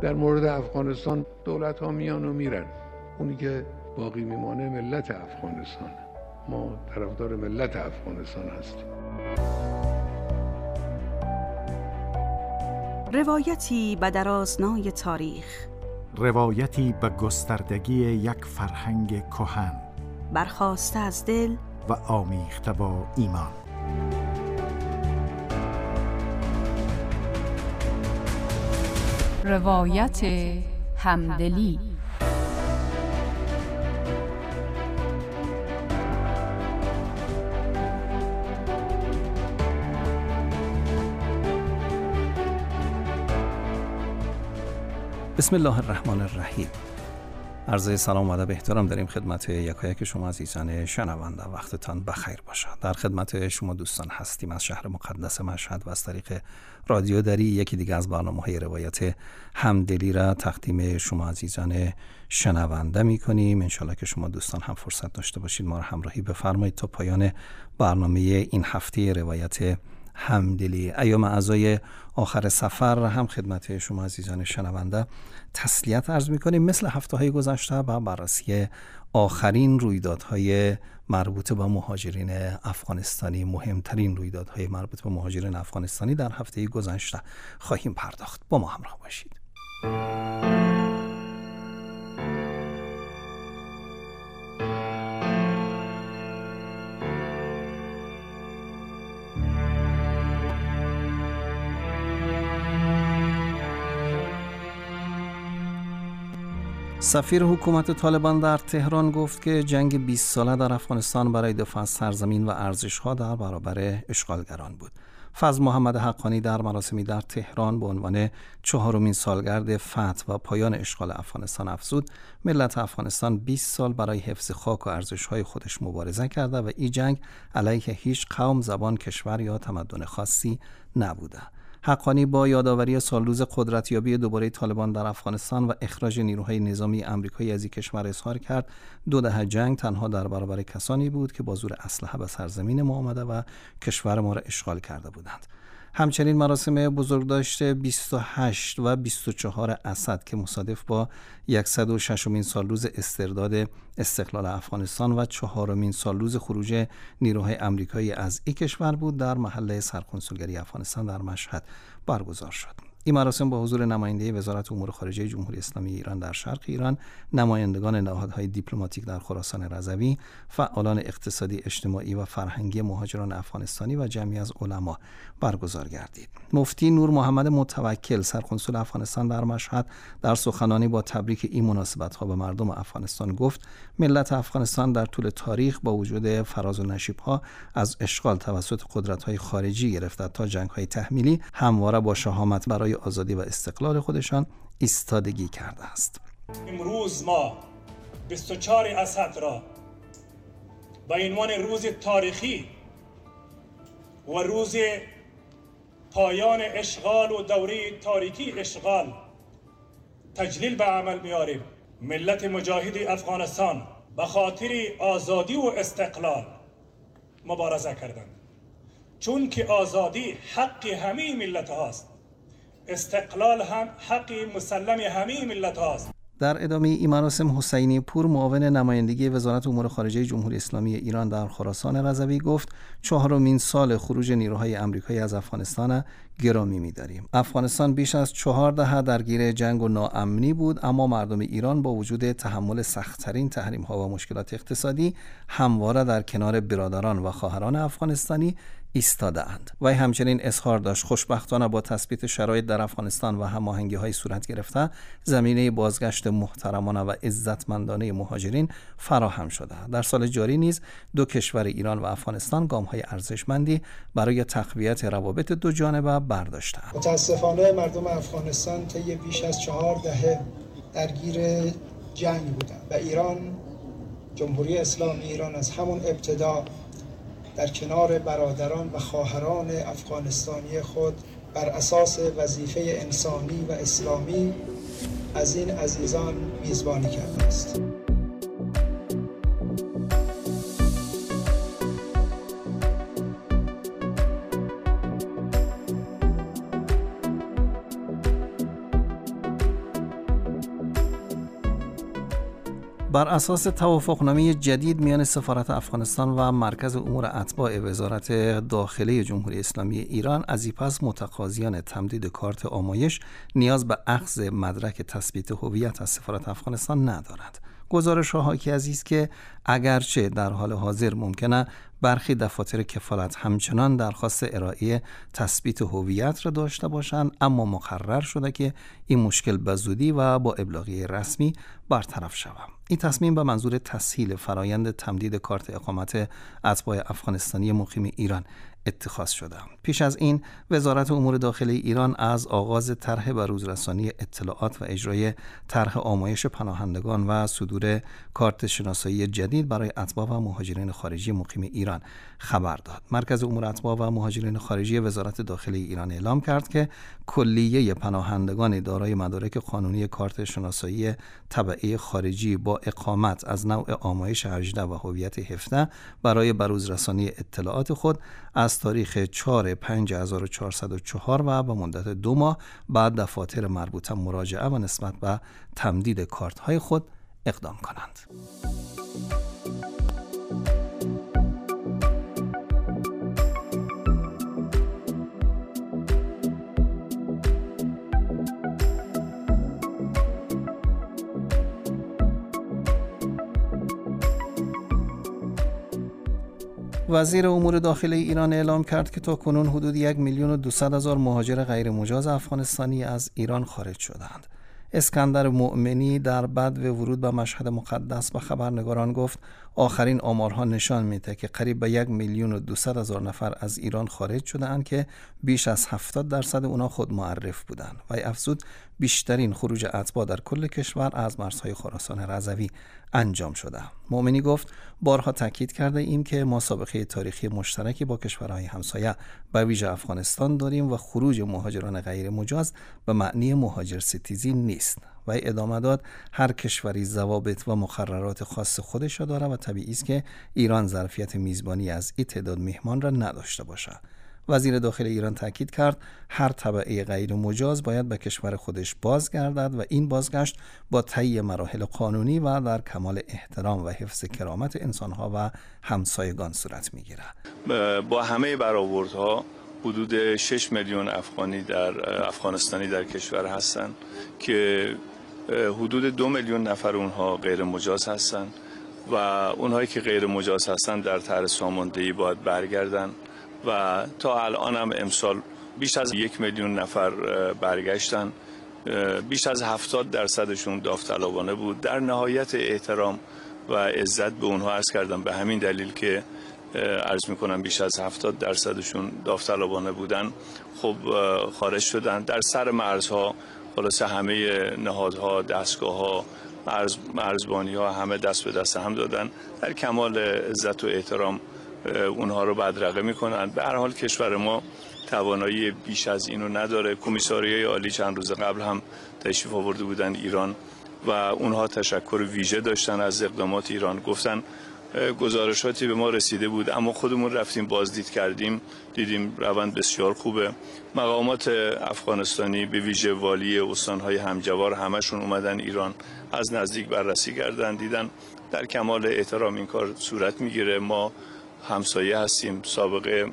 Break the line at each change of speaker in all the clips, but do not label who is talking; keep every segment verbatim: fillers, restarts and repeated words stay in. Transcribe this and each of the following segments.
در مورد افغانستان دولت ها میان و میرن، اونی که باقی میمانه ملت افغانستان. ما طرفدار ملت افغانستان هستیم.
روایتی به درازنای تاریخ،
روایتی به گستردگی یک فرهنگ کهن،
برخاسته از دل
و آمیخته با ایمان.
روایت همدلی.
بسم الله الرحمن الرحیم. عرض سلام و ادب احترام داریم خدمت یکایک شما عزیزان شنونده. وقتتان بخیر باشد. در خدمت شما دوستان هستیم از شهر مقدس مشهد و از طریق رادیو دری یکی دیگه از برنامه‌های روایت همدلی را تقدیم شما عزیزان شنونده می‌کنیم. انشالله که شما دوستان هم فرصت داشته باشید ما را همراهی بفرمایید تا پایان برنامه این هفته روایت همدلی. ایام اعضای آخر سفر هم خدمت شما عزیزان شنونده تسلیت عرض می‌کنیم. مثل هفته‌های گذشته با بررسی آخرین رویدادهای مربوط به مهاجرین افغانستانی، مهمترین رویدادهای مربوط به مهاجرین افغانستانی در هفته گذشته خواهیم پرداخت. با ما همراه باشید. سفیر حکومت طالبان در تهران گفت که جنگ بیست ساله در افغانستان برای دفاع از سرزمین و ارزش‌ها در برابر اشغالگران بود. فضل محمد حقانی در مراسمی در تهران به عنوان چهارمین سالگرد فتح و پایان اشغال افغانستان افزود ملت افغانستان بیست سال برای حفظ خاک و ارزش‌های خودش مبارزه کرده و این جنگ علیه هیچ قوم، زبان، کشور یا تمدن خاصی نبوده. حقانی با یادآوری سالروز قدرتیابی دوباره طالبان در افغانستان و اخراج نیروهای نظامی آمریکایی از این کشور اظهار کرد دو دهه جنگ تنها در برابر کسانی بود که با زور اسلحه به سرزمین ما آمده و کشور ما را اشغال کرده بودند. همچنین مراسم بزرگداشت بیست و هشت و بیست و چهار اسد که مصادف با صد و ششمین سالروز استرداد استقلال افغانستان و چهارمین سالروز خروج نیروهای آمریکایی از این کشور بود در محل سرکنسولگری افغانستان در مشهد برگزار شد. این مراسم با حضور نماینده وزارت امور خارجه جمهوری اسلامی ایران در شرق ایران، نمایندگان نهادهای دیپلماتیک در خراسان رضوی، فعالان اقتصادی، اجتماعی و فرهنگی مهاجران افغانستانی و جمعی از علما برگزار گردید. مفتی نور محمد متوکل سرکنسول افغانستان در مشهد در سخنانی با تبریک این مناسبت‌ها به مردم افغانستان گفت ملت افغانستان در طول تاریخ با وجود فراز و نشیب‌ها از اشغال توسط قدرت‌های خارجی گرفته تا جنگ‌های تحمیلی همواره با شهامت برای آزادی و استقلال خودشان ایستادگی کرده است.
امروز ما بیست و چهار اسد را به عنوان روز تاریخی و روز پایان اشغال و دوره تاریکی اشغال تجلیل به عمل میاریم. ملت مجاهد افغانستان به خاطر آزادی و استقلال مبارزه کردند، چون که آزادی حق همه ملت هاست، استقلال هم حق مسلم همه ملت هاست.
در ادامه این مراسم حسینی پور معاون نمایندگی وزارت امور خارجه جمهوری اسلامی ایران در خراسان رضوی گفت چهارمین سال خروج نیروهای آمریکایی از افغانستان گرامی می‌داریم. افغانستان بیش از چهار دهه درگیر جنگ و ناامنی بود، اما مردم ایران با وجود تحمل سخت‌ترین تحریم‌ها و مشکلات اقتصادی همواره در کنار برادران و خواهران افغانستانی ایستاده اند. و همچنین اظهار داشت خوشبختانه با تثبیت شرایط در افغانستان و هماهنگی‌های صورت گرفته زمینه بازگشت محترمانه و عزتمندانه مهاجرین فراهم شده. در سال جاری نیز دو کشور ایران و افغانستان گام‌های ارزشمندی برای تقویت روابط دو جانبه برداشتند.
متاسفانه مردم افغانستان طی بیش از چهار دهه درگیر جنگ بودند و ایران، جمهوری اسلامی ایران از همون ابتدا در کنار برادران و خواهران افغانستانی خود بر اساس وظیفه انسانی و اسلامی از این عزیزان میزبانی کرده است.
بر اساس توافقنامه جدید میان سفارت افغانستان و مرکز امور اتباع وزارت داخله جمهوری اسلامی ایران، از این پس متقاضیان تمدید کارت آمایش نیاز به اخذ مدرک تثبیت هویت از سفارت افغانستان ندارند. گزارش ها حاکی از است که اگرچه در حال حاضر ممکنه برخی دفاتر کفالت همچنان درخواست ارائه تثبیت هویت را داشته باشند، اما مقرر شده که این مشکل به زودی و با ابلاغیه رسمی برطرف شود. این تصمیم به منظور تسهیل فرایند تمدید کارت اقامت اتباع افغانستانی مقیم ایران اتخاذ شده. پیش از این وزارت امور داخله ایران از آغاز طرح بروزرسانی اطلاعات و اجرای طرح آمایش پناهندگان و صدور کارت شناسایی جدید برای اتباع و مهاجرین خارجی مقیم ایران خبر داد. مرکز امور اتباع و مهاجرین خارجی وزارت داخله ایران اعلام کرد که کلیه پناهندگان دارای مدارک قانونی کارت شناسایی تبعه خارجی با اقامت از نوع آمایش هجده و هویت هفده برای بروزرسانی اطلاعات خود از تاریخ چهارم پنج هزار و چهارصد و چهار و به مدت دو ماه بعد دفاتر مربوطه مراجعه و نسبت به تمدید کارت های خود اقدام کنند. وزیر امور داخله ایران اعلام کرد که تا کنون حدود یک میلیون و دویست هزار مهاجر غیر مجاز افغانستانی از ایران خارج شدند. اسکندر مؤمنی در بدو ورود به مشهد مقدس به خبرنگاران گفت آخرین آمارها نشان میده که قریب به یک میلیون و دویست هزار نفر از ایران خارج شدند که بیش از هفتاد درصد اونا خود معرف بودند. و افزود بیشترین خروج اتباع در کل کشور از مرزهای خراسان رضوی انجام شده. مؤمنی گفت بارها تاکید کرده ایم که ما سابقه تاریخی مشترکی با کشورهای همسایه به ویژه افغانستان داریم و خروج مهاجران غیر مجاز به معنی مهاجر ستیزی نیست. و ادامه داد هر کشوری ضوابط و مقررات خاص خودش را دارد و طبیعی است که ایران ظرفیت میزبانی از این تعداد مهمان را نداشته باشد. وزیر داخل ایران تاکید کرد هر تبعه غیر مجاز باید به کشور خودش بازگردد و این بازگشت با طی مراحل قانونی و در کمال احترام و حفظ کرامت انسانها و همسایگان صورت میگیرد.
با همه برآوردها حدود شش میلیون افغانی در افغانستانی در کشور هستند که حدود دو میلیون نفر اونها غیر مجاز هستند و اونهایی که غیر مجاز هستند در طرح ساماندهی باید برگردن و تا الان هم امسال بیش از یک میلیون نفر برگشتن. بیش از هفتاد درصدشون داوطلبانه بود. در نهایت احترام و عزت به اونها عرض کردم، به همین دلیل که عرض میکنم بیش از هفتاد درصدشون داوطلبانه بودن خب خارج شدن. در سر مرزها خلاصه همه نهادها، دستگاه‌ها، مرز مرزبانی‌ها همه دست به دست هم دادن، در کمال عزت و احترام اونها رو بدرقه میکنن. به هر حال کشور ما توانایی بیش از اینو نداره. کمیساریای عالی چند روز قبل هم تشریف آورده بودن ایران و اونها تشکر ویژه داشتن از اقدامات ایران. گفتن گزارشاتی به ما رسیده بود اما خودمون رفتیم بازدید کردیم، دیدیم روند بسیار خوبه. مقامات افغانستانی به ویژه والی استانهای همجوار همشون اومدن ایران، از نزدیک بررسی کردن، دیدن در کمال احترام این کار صورت میگیره. ما همسایه هستیم، سابقه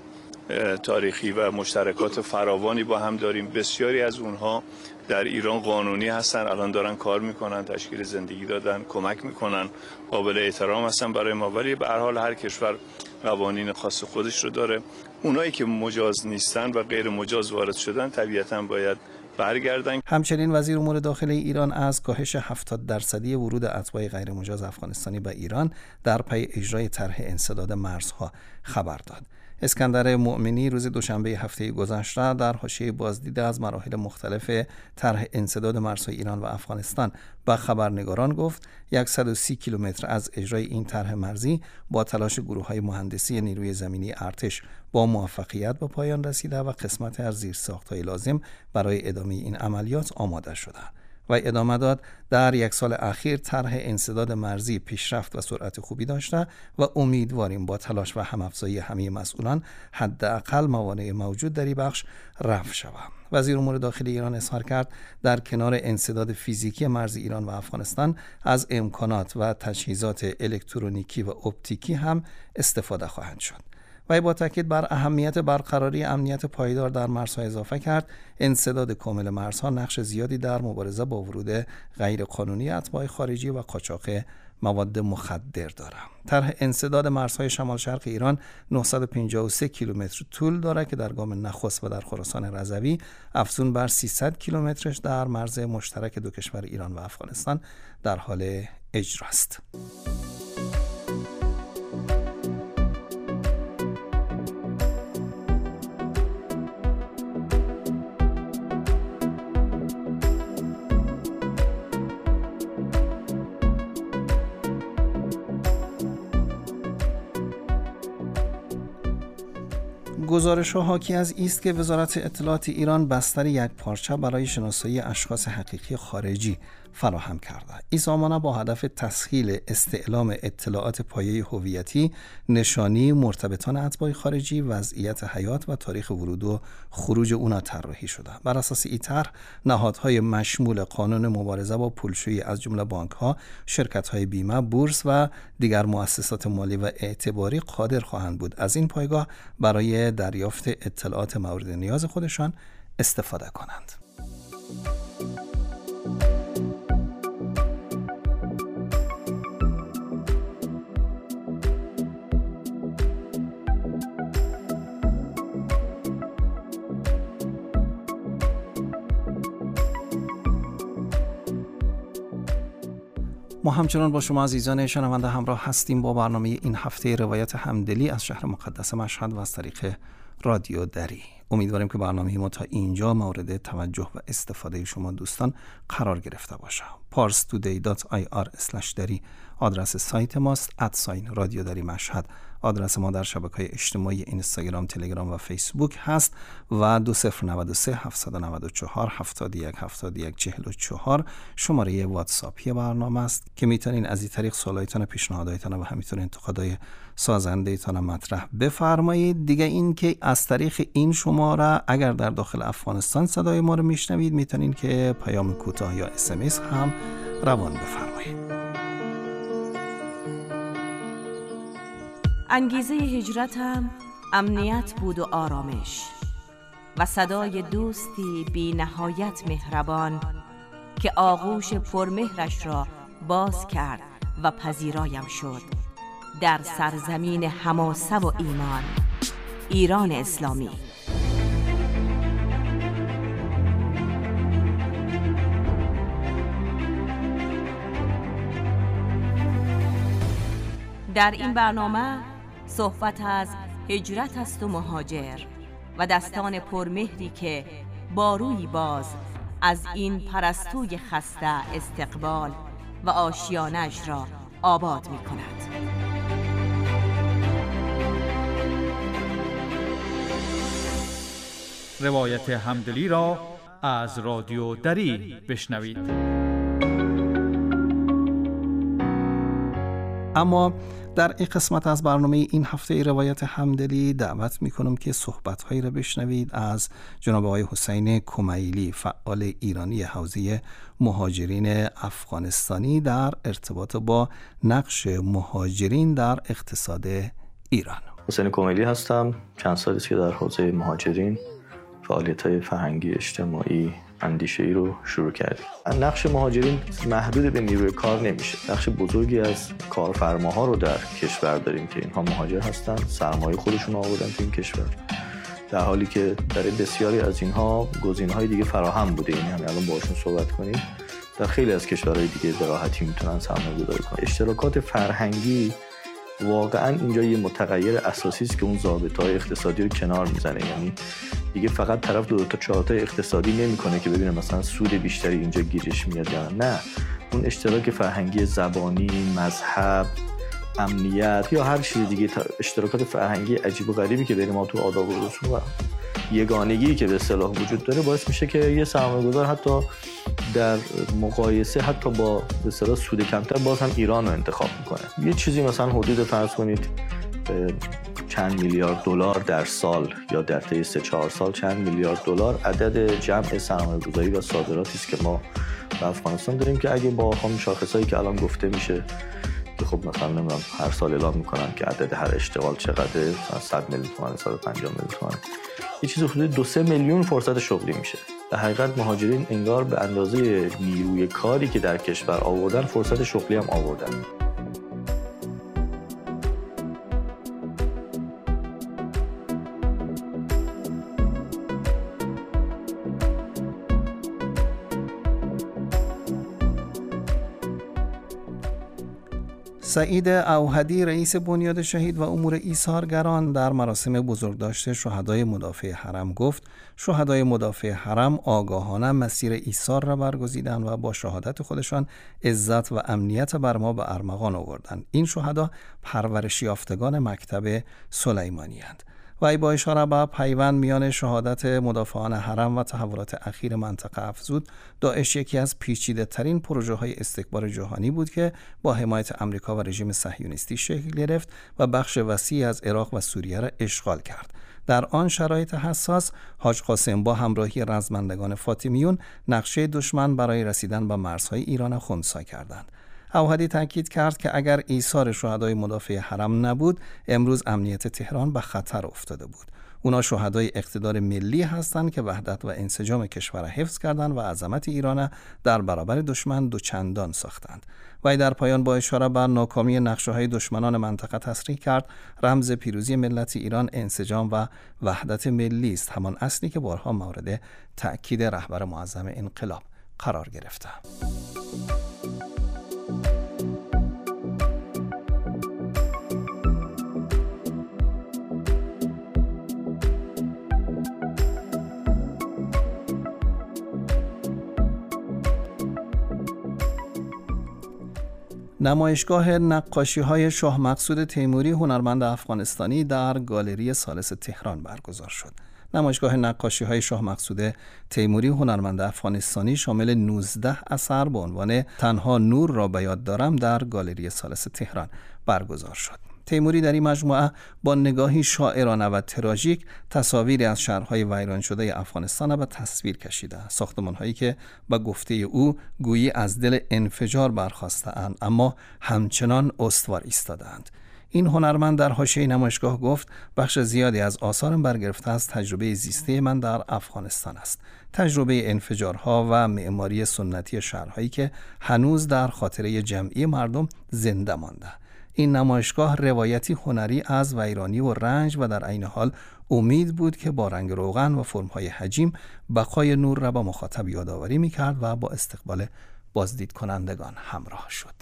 تاریخی و مشترکات فراوانی با هم داریم. بسیاری از اونها در ایران قانونی هستن، الان دارن کار میکنن، تشکیل زندگی دادن، کمک میکنن، قابل احترام هستن برای ما. ولی به هر حال هر کشور قوانین خاص خودش رو داره. اونایی که مجاز نیستن و غیر مجاز وارد شدن طبیعتاً باید برگردن.
همچنین وزیر امور داخله ایران از کاهش هفتاد درصدی ورود اتباع غیر مجاز افغانستانی به ایران در پی اجرای طرح انسداد مرزها خبر داد. اسکندر مؤمنی روز دوشنبه هفته گذشته در حاشیه بازدید از مراحل مختلف طرح انسداد مرزهای ایران و افغانستان به خبرنگاران گفت صد و سی کیلومتر از اجرای این طرح مرزی با تلاش گروه‌های مهندسی نیروی زمینی ارتش با موفقیت به پایان رسیده و قسمت از زیرساخت‌های لازم برای ادامه این عملیات آماده شده. و ادامه داد در یک سال اخیر طرح انسداد مرزی پیشرفت و سرعت خوبی داشته و امیدواریم با تلاش و هم‌افزایی همه مسئولان حداقل موانع موجود در این بخش رفع شود. وزیر امور داخلی ایران اظهار کرد در کنار انسداد فیزیکی مرز ایران و افغانستان از امکانات و تجهیزات الکترونیکی و اپتیکی هم استفاده خواهند شد. و با تاکید بر اهمیت برقراری امنیت پایدار در مرزها اضافه کرد انسداد کامل مرزها نقش زیادی در مبارزه با ورود غیر قانونی اتباع خارجی و قاچاق مواد مخدر دارد. طرح انسداد مرزهای شمال شرق ایران نهصد و پنجاه و سه کیلومتر طول دارد که در گام نخست و در خراسان رضوی افزون بر سیصد کیلومترش در مرز مشترک دو کشور ایران و افغانستان در حال اجراست. گزارش ها حاکی از است که وزارت اطلاعات ایران بستر یک پارچه برای شناسایی اشخاص حقیقی خارجی فراهم کرده. این سامانه با هدف تسهیل استعلام اطلاعات پایه هویتی، نشانی مرتبطان اتباع خارجی، وضعیت حیات و تاریخ ورود و خروج اونا طراحی شده. بر اساس این طرح نهادهای مشمول قانون مبارزه با پولشویی از جمله بانک‌ها، شرکت‌های بیمه، بورس و دیگر مؤسسات مالی و اعتباری قادر خواهند بود از این پایگاه برای دریافت اطلاعات مورد نیاز خودشان استفاده کنند. ما همچنان با شما عزیزان شنونده همراه هستیم با برنامه این هفته روایت همدلی از شهر مقدس مشهد و از طریق رادیو دری. امیدواریم که برنامه ما تا اینجا مورد توجه و استفاده شما دوستان قرار گرفته باشه. پارس تودی دات آی آر اسلش دری آدرس سایت ماست. ادساین رادیو دری مشهد آدرس ما در شبکه‌های اجتماعی اینستاگرام، تلگرام و فیسبوک هست و دو صفر نود و سه هفتصد و نود و چهار هفتاد و یک هفتاد و یک چهل و چهار شماره واتساپی برنامه است که میتونین از این طریق سوالایتان، پیشنهاداتتان و همینطور انتقادهای سازنده‌تان مطرح بفرمایید. دیگه این که از طریق این شماره اگر در داخل افغانستان صدای ما رو میشنوید میتونین که پیام کوتاه یا اس ام اس هم روان بفرمایید.
انگیزه هجرتم امنیت بود و آرامش و صدای دوستی بی نهایت مهربان که آغوش پرمهرش را باز کرد و پذیرایم شد در سرزمین حماسه و ایمان، ایران اسلامی. در این برنامه صحبت از هجرت است و مهاجر و دستان پرمهری که باروی باز از این پرستوی خسته استقبال و آشیانش را آباد می کند.
روایت همدلی را از رادیو دری بشنوید.
اما در این قسمت از برنامه این هفته روایت همدلی دعوت میکنم که صحبت‌هایی را بشنوید از جناب آقای حسین کمیلی، فعال ایرانی حوزه مهاجرین افغانستانی در ارتباط با نقش مهاجرین در اقتصاد ایران.
حسین کمیلی هستم. چند سالی است که در حوزه مهاجرین فعالیت‌های فرهنگی، اجتماعی، اندیشه‌ای رو شروع کردیم. نقش مهاجرین محدود به نیروی کار نمیشه. نقش بزرگی از کارفرماها رو در کشور داریم که اینها مهاجر هستن، سرمایه خودشون آوردن تو این کشور، در حالی که در بسیاری از اینها گزینه‌های دیگه فراهم بوده. یعنی همین الان باهاشون صحبت کنیم در خیلی از کشورهای دیگه به راحتی میتونن سرمایه‌گذاری کنن. اشتراکات فرهنگی واقعا اینجا یه متغیر اساسی است که اون ضابطه‌های اقتصادی رو کنار میزنه. یعنی دیگه فقط طرف دو تا چارتای اقتصادی نمیکنه که ببینه مثلا سود بیشتری اینجا گیرش میاد یا نه. اون اشتراک فرهنگی، زبانی، مذهب، امنیت یا هر چیز دیگه، اشتراکات فرهنگی عجیب و غریبی که بین ما تو آداب و رسوم و یگانگی که به اصطلاح وجود داره باعث میشه که یه سرمایه‌گذار حتی در مقایسه حتی با به اصطلاح سود کمتر باز هم ایران رو انتخاب میکنه. یه چیزی مثلا حدود فرض کنید چند میلیارد دلار در سال یا در طی سه چهار سال چند میلیارد دلار عدد جمع سرمایه‌گذاری و صادراتی است که ما به افغانستان داریم که اگه با همین شاخصایی که الان گفته میشه که خب مثلا نمیدونم هر سال اعلام میکنن که عدد هر اشتغال چقدره، مثلا صد میلیون تومان، صد و پنجاه میلیون تومان، یه چیز حدود دو سه میلیون فرصت شغلی میشه. در حقیقت مهاجرین انگار به اندازه نیروی کاری که در کشور آوردن فرصت شغلی هم آوردن.
سعید اوحدی رئیس بنیاد شهید و امور ایثارگران در مراسم بزرگداشت شهدای مدافع حرم گفت شهدای مدافع حرم آگاهانه مسیر ایثار را برگزیدند و با شهادت خودشان عزت و امنیت بر ما به ارمغان آوردند. این شهدا پرورش یافتگان مکتب سلیمانی اند. و ای با اشاره به پیوند میان شهادت مدافعان حرم و تحولات اخیر منطقه افزود، داعش یکی از پیچیده ترین پروژه های استکبار جهانی بود که با حمایت آمریکا و رژیم صهیونیستی شکل گرفت و بخش وسیعی از عراق و سوریه را اشغال کرد. در آن شرایط حساس، حاج قاسم با همراهی رزمندگان فاطمیون نقشه دشمن برای رسیدن به مرزهای ایران خنثی کردند. اوحدی تاکید کرد که اگر ایثار شهدای مدافع حرم نبود، امروز امنیت تهران به خطر افتاده بود. اونا شهدای اقتدار ملی هستند که وحدت و انسجام کشور حفظ کردند و عظمت ایران در برابر دشمن دوچندان ساختند. و در پایان با اشاره بر ناکامی نقشه‌های دشمنان منطقه تصریح کرد رمز پیروزی ملت ایران انسجام و وحدت ملی است، همان اصلی که بارها مورد تأکید رهبر معظم انقلاب قرار گرفته. نمایشگاه نقاشی‌های شاه مقصود تیموری هنرمند افغانستانی در گالری ثالث تهران برگزار شد. نمایشگاه نقاشی‌های شاه مقصود تیموری هنرمند افغانستانی شامل نوزده اثر با عنوان تنها نور را به یاد دارم در گالری ثالث تهران برگزار شد. تیموری در این مجموعه با نگاهی شاعرانه و تراژیک تصاویری از شهرهای ویران شده افغانستان را به تصویر کشیده، ساختمان‌هایی که به گفته او گویی از دل انفجار برخاسته‌اند اما همچنان استوار ایستاده‌اند. این هنرمند در حاشیه نمایشگاه گفت بخش زیادی از آثارم برگرفته از تجربه زیسته من در افغانستان است، تجربه انفجارها و معماری سنتی شهرهایی که هنوز در خاطره جمعی مردم زنده مانده. این نمایشگاه روایتی هنری از ویرانی و رنج و در عین حال امید بود که با رنگ روغن و فرم‌های حجیم بقای نور را به مخاطب یادآوری می‌کرد و با استقبال بازدید کنندگان همراه شد.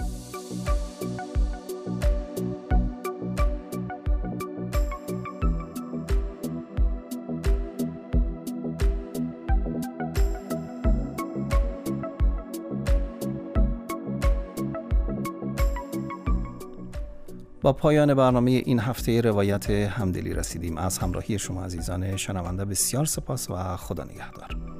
با پایان برنامه این هفته روایت همدلی رسیدیم. از همراهی شما عزیزان شنونده بسیار سپاس و خدا نگهدار.